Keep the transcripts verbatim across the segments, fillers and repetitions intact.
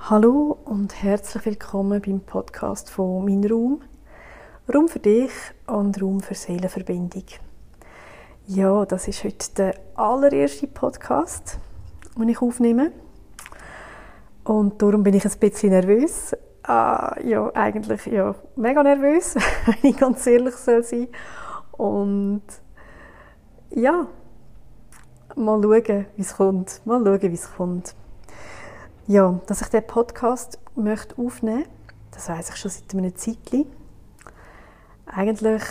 Hallo und herzlich willkommen beim Podcast von «Mein Raum». Raum für dich und Raum für Seelenverbindung. Ja, das ist heute der allererste Podcast, den ich aufnehme. Und darum bin ich ein bisschen nervös. Ah, ja, eigentlich ja, mega nervös, wenn ich ganz ehrlich soll sein. Und ja, mal schauen, wie es kommt. Mal schauen, wie es kommt. Ja, dass ich diesen Podcast möchte aufnehmen möchte, das weiss ich schon seit einer Zeit. Eigentlich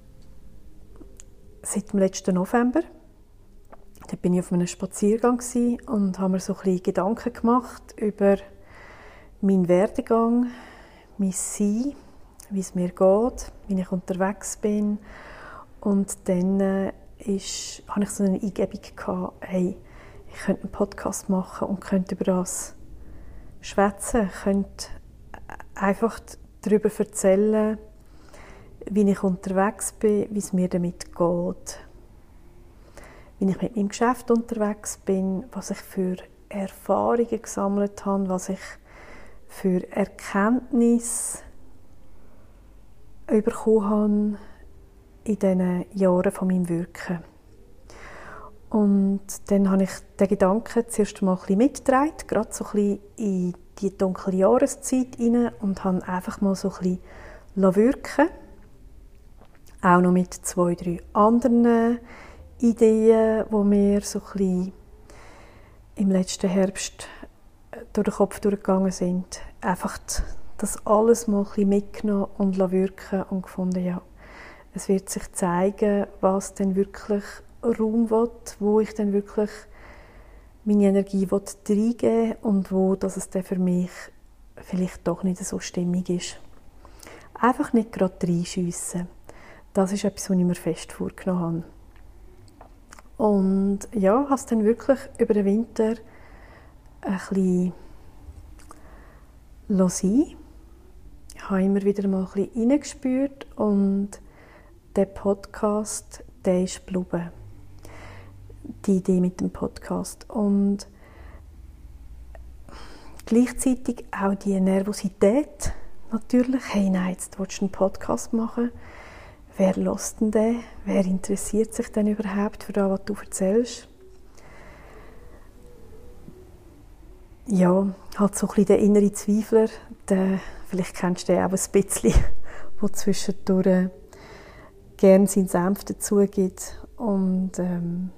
seit dem letzten November. Da bin ich auf einem Spaziergang und habe mir so ein bisschen Gedanken gemacht über meinen Werdegang, mein Sein, wie es mir geht, wie ich unterwegs bin. Und dann äh, ist, hatte ich so eine Eingebung gehabt, hey, ich könnte einen Podcast machen und könnte über das schwätzen, könnte einfach darüber erzählen, wie ich unterwegs bin, wie es mir damit geht, wie ich mit meinem Geschäft unterwegs bin, was ich für Erfahrungen gesammelt habe, was ich für Erkenntnisse bekommen habe in diesen Jahren von meinem Wirken. Und dann habe ich den Gedanken zuerst mal ein bisschen mitgetragen, gerade so ein bisschen in die dunkle Jahreszeit hinein und habe einfach mal so ein bisschen wirken. Auch noch mit zwei, drei anderen Ideen, die mir so ein bisschen im letzten Herbst durch den Kopf durchgegangen sind. Einfach das alles mal ein bisschen mitgenommen und wirken und gefunden, ja, es wird sich zeigen, was denn wirklich Raum will, wo ich dann wirklich meine Energie reingeben will und wo dass es dann für mich vielleicht doch nicht so stimmig ist. Einfach nicht gerade reinschiessen. Das ist etwas, was ich mir fest vorgenommen habe. Und ja, habe es dann wirklich über den Winter ein bisschen sein. Ich habe immer wieder mal ein bisschen reingespürt und der Podcast, der ist geblieben. Die Idee mit dem Podcast. Und gleichzeitig auch die Nervosität natürlich. Hey, nein, jetzt willst du einen Podcast machen. Wer hört denn den? Wer interessiert sich denn überhaupt für das, was du erzählst? Ja, halt so ein bisschen der innere Zweifler. Der, vielleicht kennst du den auch ein bisschen, der zwischendurch gerne seinen Senf dazu gibt und ähm,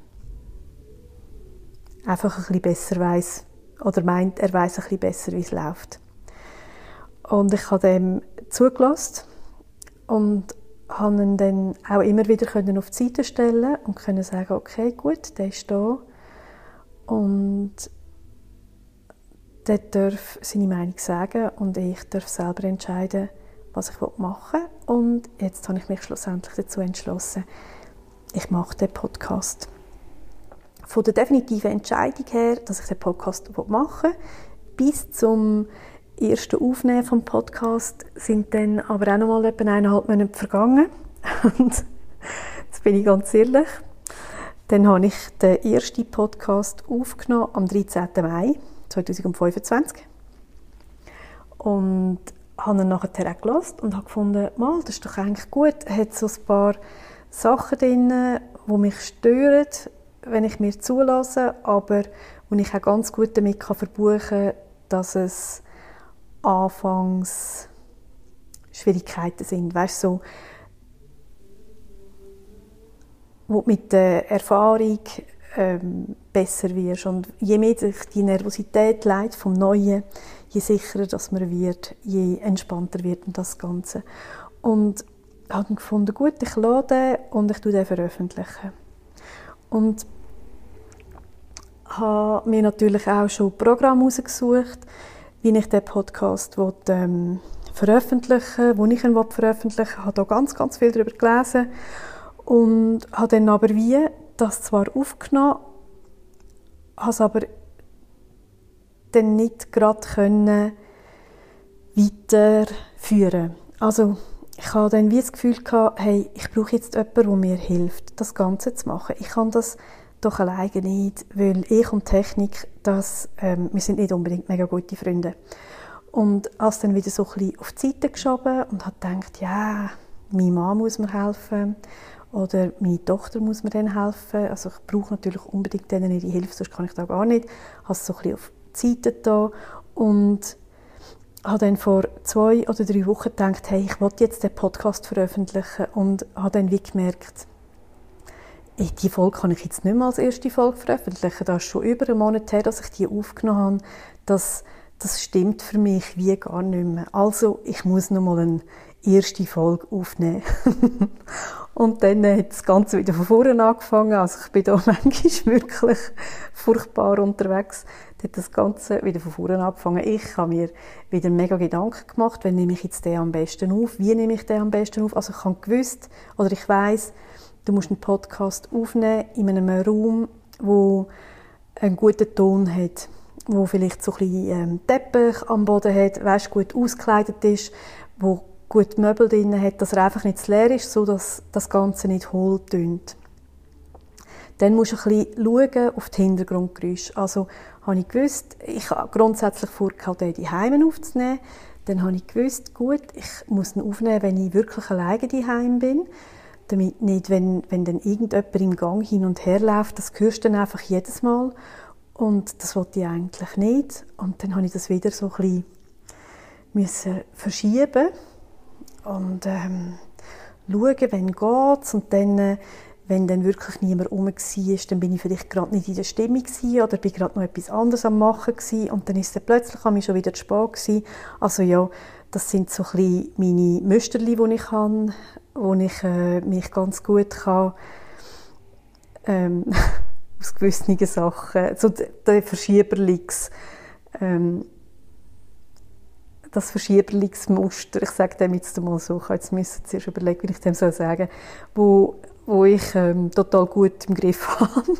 einfach ein bisschen besser weiss oder meint, er weiss ein bisschen besser, wie es läuft. Und ich habe dem zugelassen und konnte ihn dann auch immer wieder auf die Seite stellen und können sagen, okay, gut, der ist da und der darf seine Meinung sagen und ich darf selber entscheiden, was ich machen will. Und jetzt habe ich mich schlussendlich dazu entschlossen, ich mache den Podcast. Von der definitiven Entscheidung her, dass ich den Podcast machen will, bis zum ersten Aufnehmen des Podcasts sind dann aber auch noch mal etwa eineinhalb Monate vergangen. Und jetzt bin ich ganz ehrlich, dann habe ich den ersten Podcast aufgenommen am dreizehnten Mai zweitausendfünfundzwanzig. Und habe ihn nachher auch gehört und habe gefunden, mal, das ist doch eigentlich gut. Er hat so ein paar Sachen drin, die mich stören, wenn ich mir zulasse, aber wo ich auch ganz gut damit verbuchen kann, dass es anfangs Schwierigkeiten sind. Weißt, so, wo du mit der Erfahrung ähm, besser wirst. Und je mehr sich die Nervosität leidet vom Neuen, je sicherer dass man wird, je entspannter wird und das Ganze. Und ich habe gefunden, gut, ich lade den und ich tue den veröffentlichen. Und habe mir natürlich auch schon Programme ausgesucht, wie ich den Podcast will, ähm, veröffentlichen will, wo ich ihn veröffentlichen will. Ich habe da ganz, ganz viel darüber gelesen und habe dann aber wie das zwar aufgenommen, habe es aber dann nicht gerade können weiterführen. Also ich hatte dann wie das Gefühl gehabt, hey, ich brauche jetzt jemanden, der mir hilft, das Ganze zu machen. Ich kann das doch alleine nicht, weil ich und Technik, das, ähm, wir sind nicht unbedingt mega gute Freunde. Und habe es dann wieder so ein bisschen auf die Seite geschoben und habe gedacht, ja, meine Mann muss mir helfen oder meine Tochter muss mir dann helfen. Also ich brauche natürlich unbedingt denen ihre Hilfe, sonst kann ich da gar nicht. Ich habe es so ein bisschen auf die Seite getan und habe dann vor zwei oder drei Wochen gedacht, hey, ich will jetzt den Podcast veröffentlichen und habe dann wie gemerkt, ey, die Folge kann ich jetzt nicht mehr als erste Folge veröffentlichen. Das ist schon über einen Monat her, dass ich die aufgenommen habe. Das, das stimmt für mich wie gar nicht mehr. Also, ich muss noch mal eine erste Folge aufnehmen. Und dann hat das Ganze wieder von vorne angefangen. Also ich bin da manchmal wirklich furchtbar unterwegs. Dann hat das Ganze wieder von vorne angefangen. Ich habe mir wieder mega Gedanken gemacht, wann nehme ich jetzt den am besten auf, wie nehme ich den am besten auf. Also ich habe gewusst, oder ich weiss, du musst einen Podcast aufnehmen in einem Raum, wo einen guten Ton hat, wo vielleicht so ein bisschen ähm, Teppich am Boden hat, weißt, gut ausgekleidet ist, wo gut Möbel drin hat, dass er einfach nicht zu leer ist, so dass das Ganze nicht hohl tönt. Dann musst du ein bisschen schauen auf die Hintergrundgeräusche. Also habe ich gewusst, ich habe grundsätzlich vorgehabt, den daheim aufzunehmen. Dann habe ich gewusst, gut, ich muss ihn aufnehmen, wenn ich wirklich alleine daheim bin. Damit nicht, wenn, wenn dann irgendjemand im Gang hin und her läuft, das hörst du dann einfach jedes Mal. Und das wollte ich eigentlich nicht. Und dann habe ich das wieder so ein bisschen verschieben und ähm, schauen, wann geht's. Und dann, äh, wenn dann wirklich niemand rum war, dann bin ich vielleicht gerade nicht in der Stimmung gewesen, oder bin gerade noch etwas anderes am machen gewesen. Und dann ist es plötzlich an mich schon wieder zu spät gewesen. Also ja, das sind so ein bisschen meine Müsterli, die ich habe, wo ich äh, mich ganz gut kann, ähm, aus gewissen Sachen, so der Verschieberlix, ähm, das Verschieberlingsmuster, ich sage dem jetzt mal so, ich jetzt müssen zuerst überlegen, wie ich dem soll sagen, wo, wo ich ähm, total gut im Griff habe.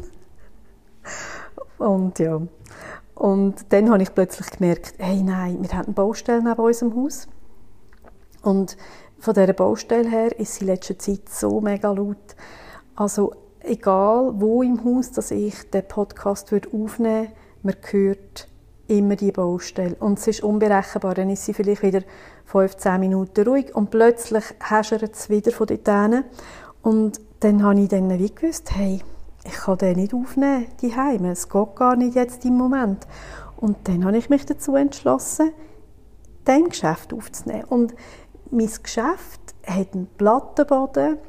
Und ja, und dann habe ich plötzlich gemerkt, hey nein, wir haben eine Baustelle neben unserem Haus. Und von dieser Baustelle her ist sie in letzter Zeit so mega laut. Also egal wo im Haus, dass ich den Podcast aufnehmen würde, man hört immer die Baustelle. Und es ist unberechenbar. Dann ist sie vielleicht wieder fünfzehn Minuten ruhig und plötzlich häschert es wieder von dort hin. Und dann habe ich dann wie gewusst, hey, ich kann den nicht aufnehmen, die Heime. Es geht gar nicht jetzt im Moment. Und dann habe ich mich dazu entschlossen, den Geschäft aufzunehmen. Und mein Geschäft hat einen Plattenboden,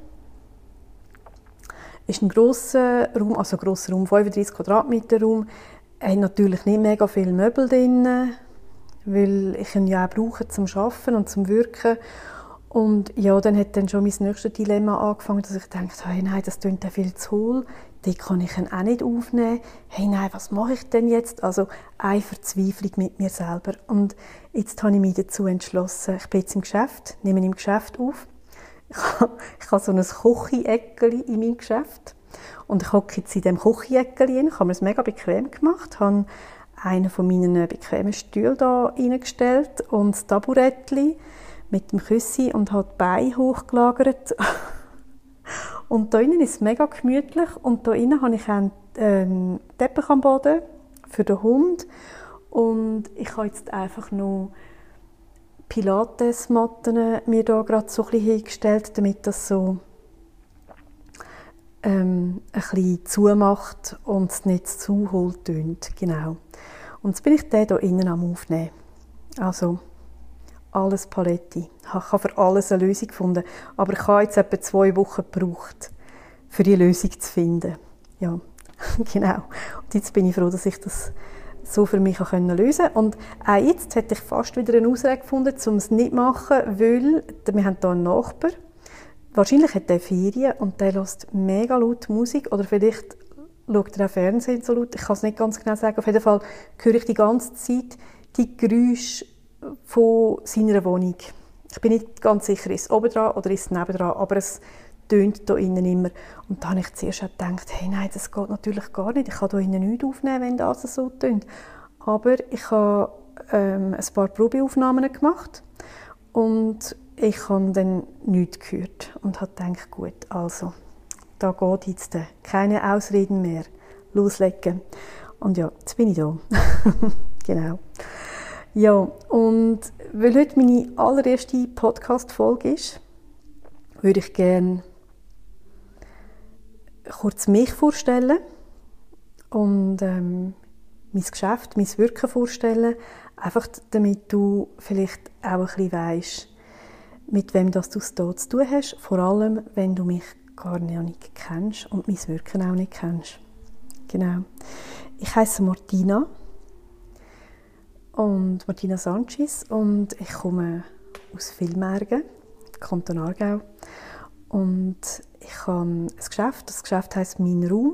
ist ein grosser Raum, also ein grosser Raum, fünfunddreissig Quadratmeter Raum, hat natürlich nicht mega viele Möbel drin, weil ich ihn ja auch brauche zum Arbeiten und zum Wirken. Und ja, dann hat dann schon mein nächstes Dilemma angefangen, dass ich dachte, hey, nein, das klingt ja viel zu hohl, die kann ich ihn auch nicht aufnehmen. Hey, nein, was mache ich denn jetzt? Also eine Verzweiflung mit mir selber. Und jetzt habe ich mich dazu entschlossen, ich bin jetzt im Geschäft, nehme im Geschäft auf. Ich habe, ich habe so ein Kochi-Eckeli in meinem Geschäft. Und ich hocke jetzt in diesem Kochi-Eckeli hin. Ich habe mir es mega bequem gemacht. Ich habe einen von meinen bequemen Stühlen da reingestellt und das Taburettli mit dem Küssi und habe die Beine hochgelagert. Und da innen ist es mega gemütlich. Und da innen habe ich einen ähm, Teppich am Boden für den Hund. Und ich habe jetzt einfach noch Pilates-Matten mir da gerade so ein bisschen hingestellt, damit das so ähm, ein bisschen zumacht und es nicht zu hohl tönt. Genau. Und jetzt bin ich den hier innen am Aufnehmen. Also alles Paletti. Ich habe für alles eine Lösung gefunden. Aber ich habe jetzt etwa zwei Wochen gebraucht, für die Lösung zu finden. Ja, genau. Und jetzt bin ich froh, dass ich das so für mich auch lösen konnte. Und auch jetzt hätte ich fast wieder eine Ausrede gefunden, um es nicht zu machen, weil wir haben hier einen Nachbar. Wahrscheinlich hat er Ferien und der hört mega laut Musik. Oder vielleicht schaut er auch Fernsehen so laut. Ich kann es nicht ganz genau sagen. Auf jeden Fall höre ich die ganze Zeit die Geräusche von seiner Wohnung. Ich bin nicht ganz sicher, ist es oben dran oder ist es nebendran, aber es tönt hier innen immer. Und da habe ich zuerst gedacht, hey, nein, das geht natürlich gar nicht. Ich kann hier innen nichts aufnehmen, wenn das so tönt. Aber ich habe ähm, ein paar Probeaufnahmen gemacht und ich habe dann nichts gehört und habe gedacht, gut, also, da geht jetzt keine Ausreden mehr. loslegen. Und ja, jetzt bin ich da. Genau. Ja, und weil heute meine allererste Podcast-Folge ist, würde ich gerne kurz mich vorstellen und ähm, mein Geschäft, mein Wirken vorstellen, einfach damit du vielleicht auch ein bisschen weisst, mit wem das du es hier zu tun hast, vor allem, wenn du mich gar nicht kennst und mein Wirken auch nicht kennst. Genau. Ich heiße Martina und Martina Sanchez und ich komme aus Villmergen, Kanton Aargau, und ich habe ein Geschäft, das Geschäft heisst «Mein Raum».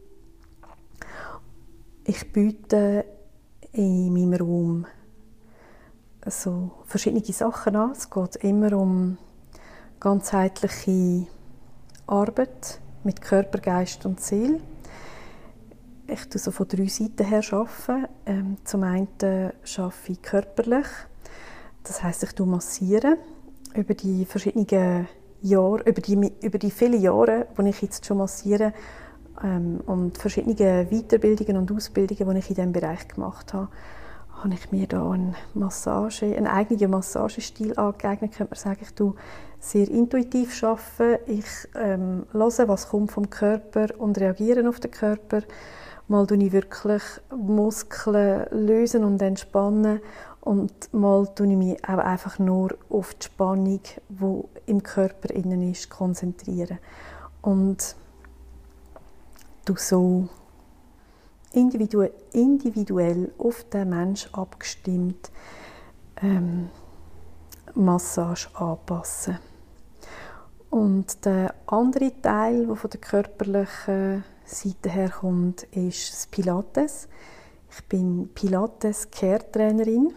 Ich biete in meinem Raum so verschiedene Sachen an. Es geht immer um ganzheitliche Arbeit mit Körper, Geist und Seele. Ich arbeite so von drei Seiten her. Ähm, zum einen arbeite ich körperlich. Das heisst, ich massiere über die verschiedenen Jahre, über die, über die vielen Jahre, die ich jetzt schon massiere, ähm, und verschiedene Weiterbildungen und Ausbildungen, die ich in diesem Bereich gemacht habe, habe ich mir da eine Massage, einen eigenen Massagestil angeeignet, könnte man sagen. Ich tue sehr intuitiv arbeiten. Ich ähm, höre, was kommt vom Körper und reagiere auf den Körper. Mal tue ich wirklich Muskeln lösen und entspannen und mal tue ich mich auch einfach nur auf die Spannung, die im Körper innen ist, konzentrieren. Und du so individuell, individuell auf den Menschen abgestimmt ähm, Massage anpassen. Und der andere Teil, der von der körperlichen Seite her kommt, ist das Pilates. Ich bin Pilates-Care-Trainerin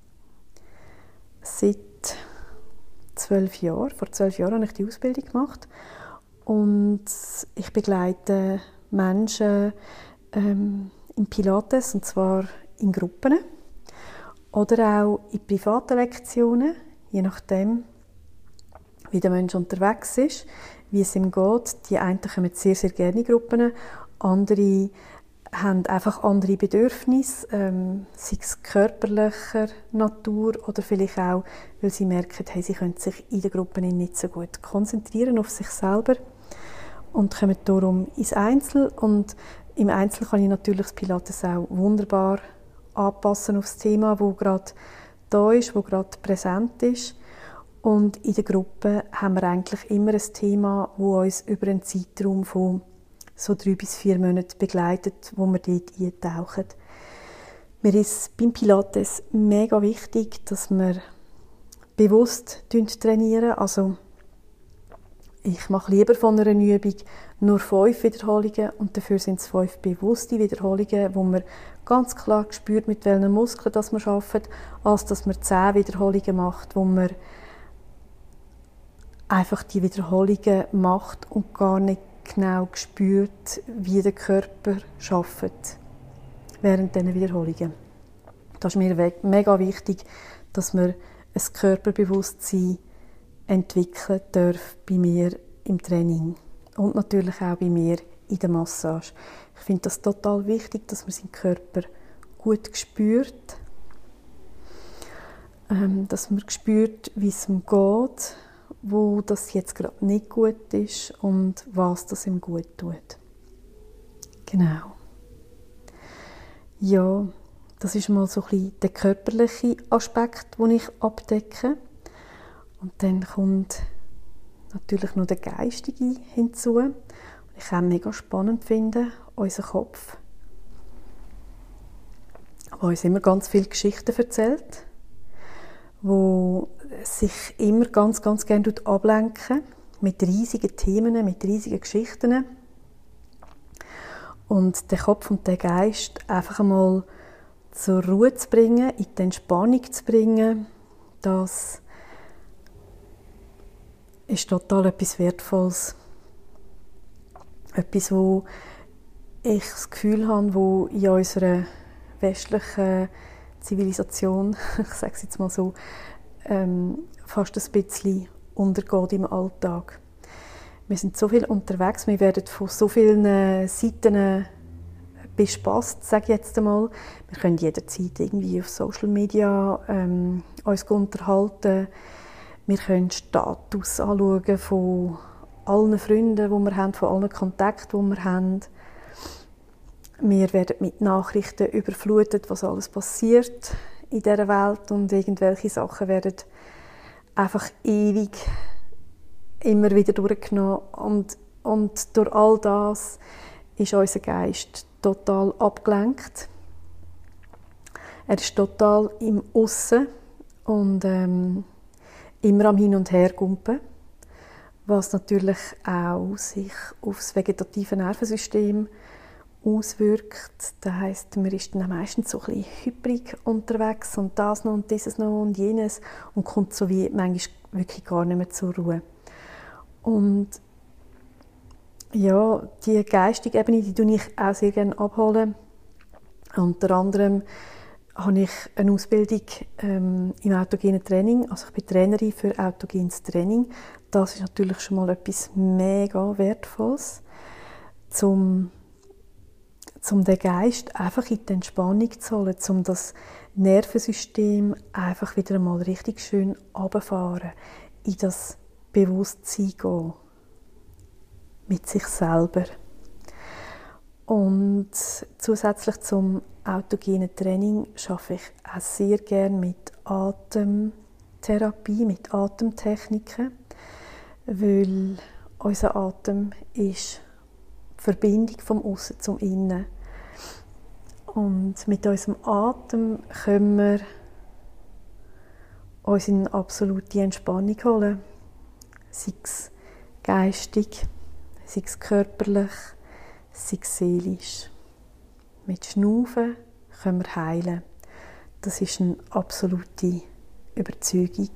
seit zwölf Jahren. Vor zwölf Jahren habe ich die Ausbildung gemacht und ich begleite Menschen ähm, im Pilates, und zwar in Gruppen oder auch in privaten Lektionen, je nachdem, wie der Mensch unterwegs ist, wie es ihm geht. Die einen kommen sehr, sehr gerne in Gruppen, andere haben einfach andere Bedürfnisse, ähm, sei es körperlicher Natur oder vielleicht auch, weil sie merken, hey, sie können sich in den Gruppen nicht so gut konzentrieren auf sich selber und kommen darum ins Einzel. Und im Einzel kann ich natürlich das Pilates auch wunderbar anpassen auf das Thema, das gerade da ist, das gerade präsent ist. Und in der Gruppe haben wir eigentlich immer ein Thema, das uns über einen Zeitraum von so drei bis vier Monaten begleitet, wo wir dort eintauchen. Mir ist beim Pilates mega wichtig, dass wir bewusst trainieren. Also ich mache lieber von einer Übung nur fünf Wiederholungen und dafür sind es fünf bewusste Wiederholungen, wo man ganz klar spürt, mit welchen Muskeln das man arbeitet, als dass man zehn Wiederholungen macht, wo man einfach die Wiederholungen macht und gar nicht genau spürt, wie der Körper arbeitet während dieser Wiederholungen. Das ist mir mega wichtig, dass man ein Körperbewusstsein entwickeln darf bei mir im Training und natürlich auch bei mir in der Massage. Ich finde das total wichtig, dass man seinen Körper gut spürt, ähm, dass man spürt, wie es ihm geht, wo das jetzt gerade nicht gut ist und was das ihm gut tut. Genau. Ja, das ist mal so ein bisschen der körperliche Aspekt, den ich abdecke. Und dann kommt natürlich noch der geistige hinzu. Und ich auch mega spannend finde, unser Kopf, der uns immer ganz viele Geschichten erzählt, wo sich immer ganz, ganz gerne ablenken mit riesigen Themen, mit riesigen Geschichten. Und den Kopf und den Geist einfach einmal zur Ruhe zu bringen, in die Entspannung zu bringen, das ist total etwas Wertvolles. Etwas, wo ich das Gefühl habe, wo in unserer westlichen Zivilisation, ich sage es jetzt mal so, ähm, fast ein bisschen untergeht im Alltag. Wir sind so viel unterwegs, wir werden von so vielen Seiten bespaßt, sage ich jetzt einmal. Wir können jederzeit irgendwie auf Social Media ähm, uns unterhalten. Wir können Status anschauen von allen Freunden, die wir haben, von allen Kontakten, die wir haben. Wir werden mit Nachrichten überflutet, was alles passiert in dieser Welt, und irgendwelche Sachen werden einfach ewig immer wieder durchgenommen. Und, und durch all das ist unser Geist total abgelenkt. Er ist total im Aussen und ähm, immer am Hin- und Hergumpen, was natürlich auch sich auf das vegetative Nervensystem auswirkt. Das heisst, man ist dann meistens so ein bisschen hybrid unterwegs und das noch und dieses noch und jenes und kommt so wie manchmal wirklich gar nicht mehr zur Ruhe. Und ja, die geistige Ebene, die tue ich auch sehr gerne abholen. Unter anderem habe ich eine Ausbildung ähm, im autogenen Training. Also ich bin Trainerin für autogenes Training. Das ist natürlich schon mal etwas mega Wertvolles, um, um den Geist einfach in die Entspannung zu holen, um das Nervensystem einfach wieder einmal richtig schön runterfahren, in das Bewusstsein gehen. Mit sich selber. Und zusätzlich zum autogenen Training arbeite ich auch sehr gerne mit Atemtherapie, mit Atemtechniken, weil unser Atem ist die Verbindung vom Aussen zum Innen. Und mit unserem Atem können wir uns in absolute Entspannung holen, sei es geistig, sei es körperlich, sei es seelisch. Mit Schnaufen können wir heilen. Das ist eine absolute Überzeugung,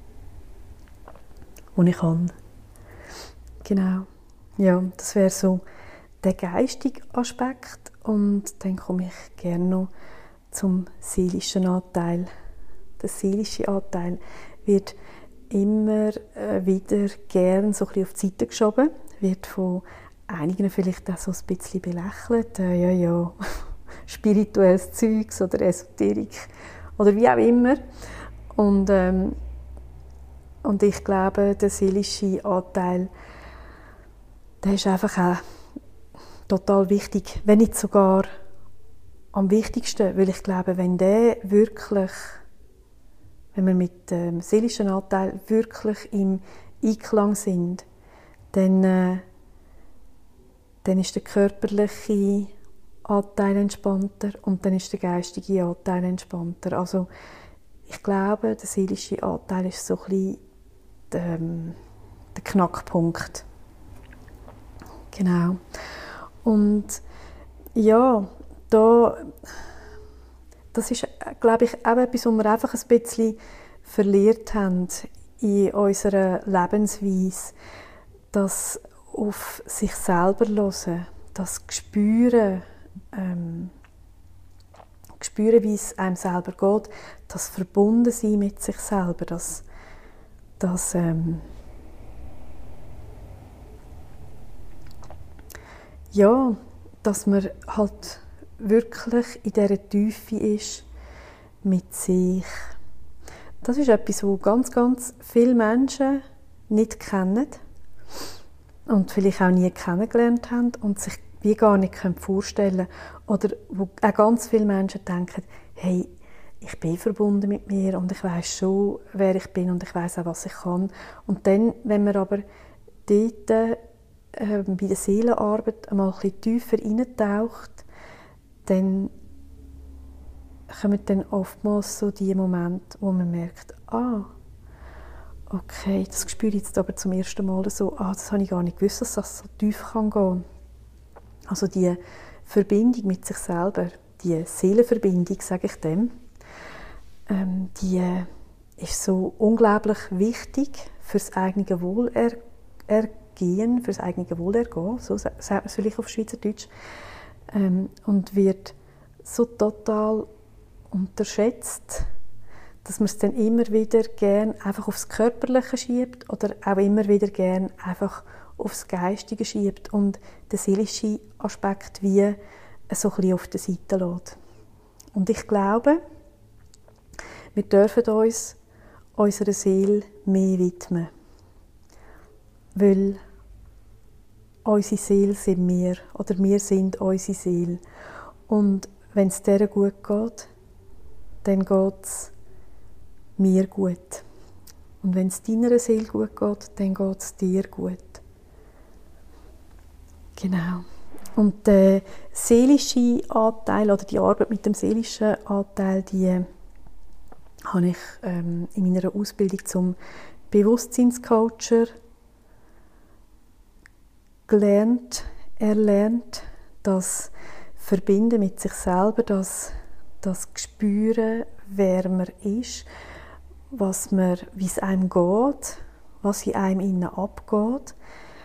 die ich habe. Genau. Ja, das wäre so der geistige Aspekt. Und dann komme ich gerne noch zum seelischen Anteil. Der seelische Anteil wird immer wieder gerne so ein bisschen auf die Seite geschoben, wird von einigen vielleicht auch so ein bisschen belächelt, äh, ja, ja, spirituelles Zeugs oder Esoterik oder wie auch immer. Und, ähm, und ich glaube, der seelische Anteil, der ist einfach auch total wichtig, wenn nicht sogar am wichtigsten, weil ich glaube, wenn der wirklich, wenn wir mit dem seelischen Anteil wirklich im Einklang sind, dann, äh, dann ist der körperliche Anteil entspannter und dann ist der geistige Anteil entspannter. Also ich glaube, der seelische Anteil ist so ein bisschen der, der Knackpunkt. Genau. Und ja, da, das ist, glaube ich, auch etwas, was wir einfach ein bisschen verliert haben in unserer Lebensweise. Das auf sich selber hören, das Spüren, ähm, spüren, wie es einem selber geht, das Verbundensein mit sich selber, das, das ähm, ja, dass man halt wirklich in dieser Tiefe ist mit sich. Das ist etwas, was ganz, ganz viele Menschen nicht kennen und vielleicht auch nie kennengelernt haben und sich wie gar nicht vorstellen können. Oder wo auch ganz viele Menschen denken, hey, ich bin verbunden mit mir und ich weiß schon, wer ich bin und ich weiß auch, was ich kann. Und dann, wenn man aber dort äh, bei der Seelenarbeit einmal ein bisschen tiefer hineintaucht, dann kommen dann oftmals so die Momente, wo man merkt, ah, okay, das spüre ich jetzt aber zum ersten Mal so, ah, das habe ich gar nicht gewusst, dass das so tief kann gehen. Also die Verbindung mit sich selber, die Seelenverbindung, sage ich dem, ähm, die ist so unglaublich wichtig für das eigene Wohlergehen, für das eigene Wohlergehen, so soll ich auf Schweizerdeutsch, ähm, und wird so total unterschätzt, dass man es dann immer wieder gern einfach aufs Körperliche schiebt oder auch immer wieder gern einfach aufs Geistige schiebt und der seelische Aspekt wie so ein bisschen auf der Seite lässt. Und ich glaube, wir dürfen uns unserer Seele mehr widmen. Weil unsere Seele sind wir, oder wir sind unsere Seele. Und wenn es der gut geht, dann geht es mir gut. Und wenn es deiner Seele gut geht, dann geht es dir gut. Genau. Und der seelische Anteil oder die Arbeit mit dem seelischen Anteil, die habe ich ähm, in meiner Ausbildung zum Bewusstseinscoacher gelernt, erlernt, das Verbinden mit sich selber, das, das Spüren, wer man ist, was man, wie es einem geht, was in einem innen abgeht.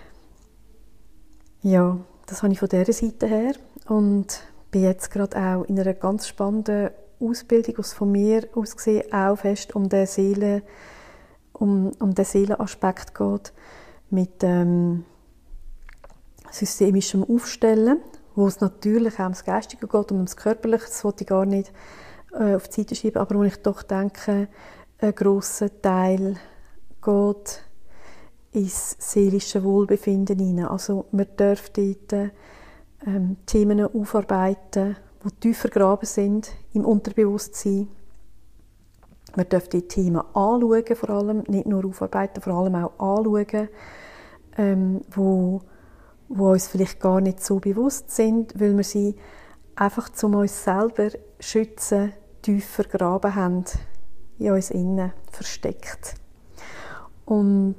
Ja, das habe ich von dieser Seite her und bin jetzt gerade auch in einer ganz spannenden Ausbildung, was von mir aus gesehen auch fest um den Seele, um, um den Seelenaspekt geht, mit ähm, systemischem Aufstellen, wo es natürlich auch ums Geistige geht und ums Körperliche, das wollte ich gar nicht äh, auf die Seite schieben, aber wo ich doch denke, ein grosser Teil geht ins seelische Wohlbefinden hinein. Also man darf dort ähm, Themen aufarbeiten, die tiefer vergraben sind im Unterbewusstsein. Man darf die Themen anschauen, vor allem, nicht nur aufarbeiten, vor allem auch anschauen, ähm, wo, wo uns vielleicht gar nicht so bewusst sind, weil wir sie einfach zum uns selber schützen, tiefer vergraben haben, in uns innen versteckt. Und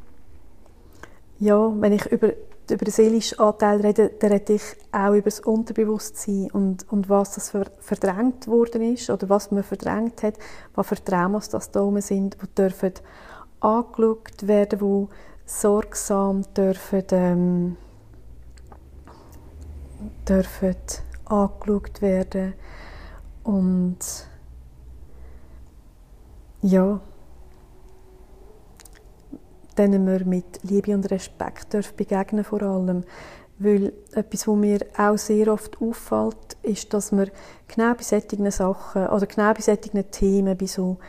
ja, wenn ich über, über den seelischen Anteil rede, dann rede ich auch über das Unterbewusstsein und, und was das verdrängt worden ist oder was man verdrängt hat, was für Traumas das da oben sind, die dürfen angeschaut werden, die sorgsam dürfen, ähm, dürfen angeschaut werden und ja, denen wir mit Liebe und Respekt dürfen begegnen vor allem. Weil etwas, was mir auch sehr oft auffällt, ist, dass wir genau bei solchen Sachen oder genau bei solchen Themen, bei so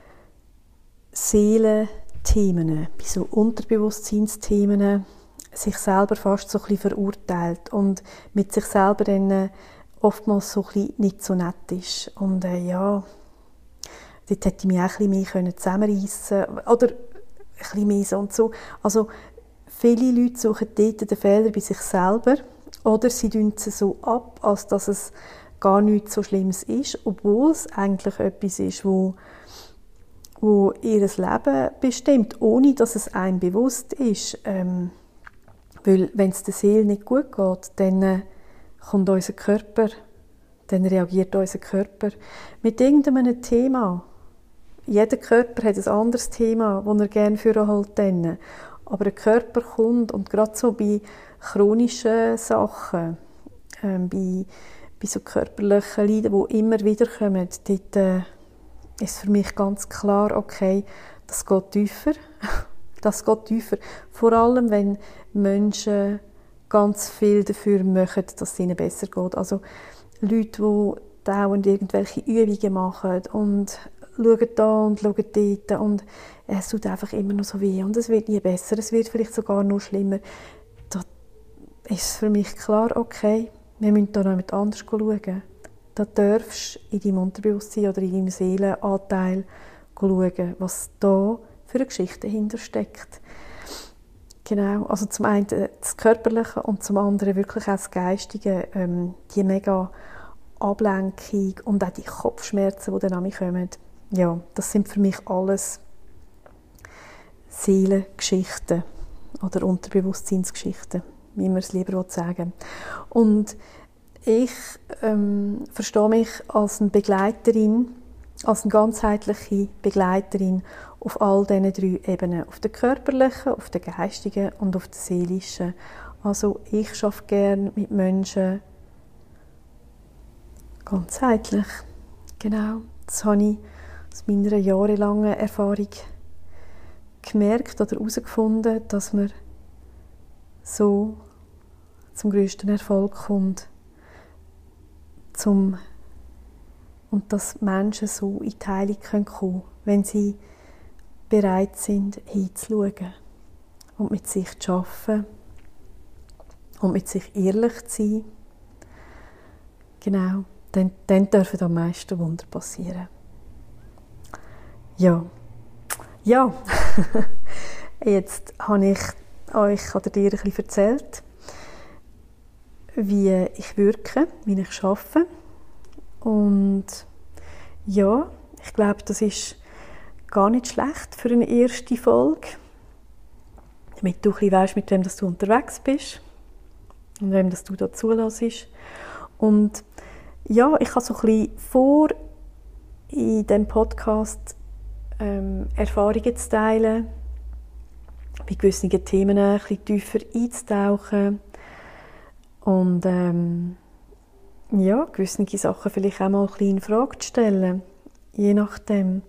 Seelenthemen, bei so Unterbewusstseinsthemen, sich selber fast so ein bisschen verurteilt und mit sich selber dann oftmals so ein bisschen nicht so nett ist. Und äh, ja, dort hätte ich mich auch ein bisschen mehr zusammenreissen können. Oder ein bisschen mehr so und so. Also viele Leute suchen dort den Fehler bei sich selber oder sie tun es so ab, als dass es gar nichts so Schlimmes ist, obwohl es eigentlich etwas ist, wo, wo ihr Leben bestimmt, ohne dass es einem bewusst ist. Ähm, weil wenn es der Seele nicht gut geht, dann äh, kommt unser Körper, dann reagiert unser Körper mit irgendeinem Thema. Jeder Körper hat ein anderes Thema, das er gerne vorhält. Aber der Körper kommt, und gerade so bei chronischen Sachen, ähm, bei, bei so körperlichen Leiden, die immer wieder kommen, dort äh, ist für mich ganz klar, okay, das geht tiefer. Das geht tiefer. Vor allem, wenn Menschen ganz viel dafür machen, dass es ihnen besser geht. Also Leute, die dauernd irgendwelche Übungen machen und schauen da und schauen dort und es tut einfach immer noch so weh und es wird nie besser, es wird vielleicht sogar noch schlimmer. Da ist für mich klar, okay, wir müssen da noch mit anders schauen. Da darfst du in deinem Unterbewusstsein oder in deinem Seelenanteil schauen, was da für eine Geschichte dahinter steckt. Genau, also zum einen das Körperliche und zum anderen wirklich auch das Geistige, ähm, die mega Ablenkung und auch die Kopfschmerzen, die dann an mich kommen. Ja, das sind für mich alles Seelengeschichten oder Unterbewusstseinsgeschichten, wie man es lieber sagen will. Und ich ähm, verstehe mich als eine Begleiterin, als eine ganzheitliche Begleiterin auf all diesen drei Ebenen. Auf der körperlichen, auf der geistigen und auf der seelischen. Also ich arbeite gerne mit Menschen ganzheitlich. Genau, das habe ich aus meiner jahrelangen Erfahrung gemerkt oder herausgefunden, dass man so zum grössten Erfolg kommt. zum und dass Menschen so in die Heilung kommen können, wenn sie bereit sind, hinzuschauen und mit sich zu arbeiten und mit sich ehrlich zu sein. Genau, dann, dann dürfen am meisten Wunder passieren. Ja, ja. Jetzt habe ich euch oder dir ein bisschen erzählt, wie ich wirke, wie ich arbeite. Und ja, ich glaube, das ist gar nicht schlecht für eine erste Folge, damit du ein bisschen weisst, mit wem du unterwegs bist und wem du da zulässt. Und ja, ich habe so ein bisschen vor, in diesem Podcast ähm, Erfahrungen zu teilen, bei gewissen Themen ein bisschen tiefer einzutauchen und ähm, ja, gewisse Sachen vielleicht auch mal ein bisschen in Frage zu stellen, je nachdem.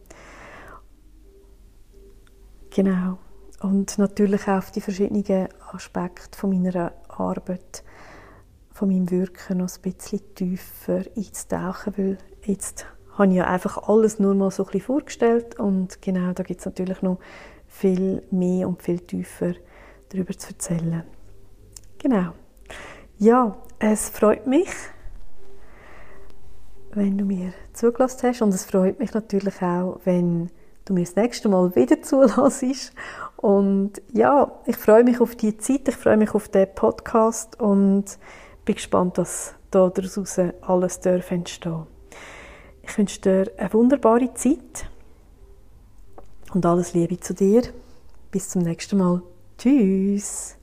Genau. Und natürlich auch auf die verschiedenen Aspekte von meiner Arbeit, von meinem Wirken noch ein bisschen tiefer einzutauchen, weil jetzt habe ich ja einfach alles nur mal so ein bisschen vorgestellt und genau, da gibt es natürlich noch viel mehr und viel tiefer darüber zu erzählen. Genau. Ja, es freut mich, wenn du mir zugelassen hast und es freut mich natürlich auch, wenn du mir das nächste Mal wieder zulässt. Und ja, ich freue mich auf die Zeit, ich freue mich auf den Podcast und bin gespannt, was da daraus alles darf entstehen. Ich wünsche dir eine wunderbare Zeit und alles Liebe zu dir. Bis zum nächsten Mal. Tschüss.